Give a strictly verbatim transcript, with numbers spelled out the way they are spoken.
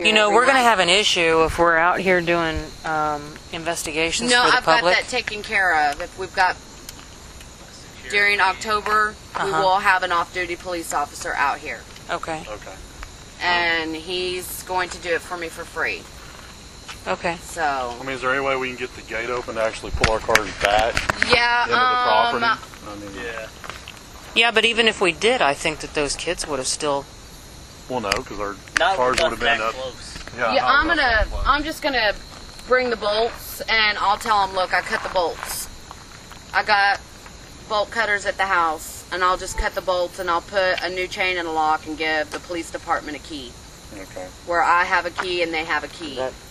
You know, we're going to have an issue if we're out here doing um, investigations No, for the I've got public. that taken care of. If we've got, during October, we Uh-huh. will have an off-duty police officer out here. Okay. Okay. And he's going to do it for me for free. Okay. So, I mean, is there any way we can get the gate open to actually pull our cars back yeah, into the um, property? I mean, Yeah. Yeah, but even if we did, I think that those kids would have still. well, no, because our Not cars would not have been that up. close. Yeah, yeah, not I'm enough gonna, that close. I'm just gonna bring the bolts, and I'll tell them, look, I cut the bolts. I got bolt cutters at the house, and I'll just cut the bolts, and I'll put a new chain in the lock and give the police department a key, Okay. where I have a key and they have a key. That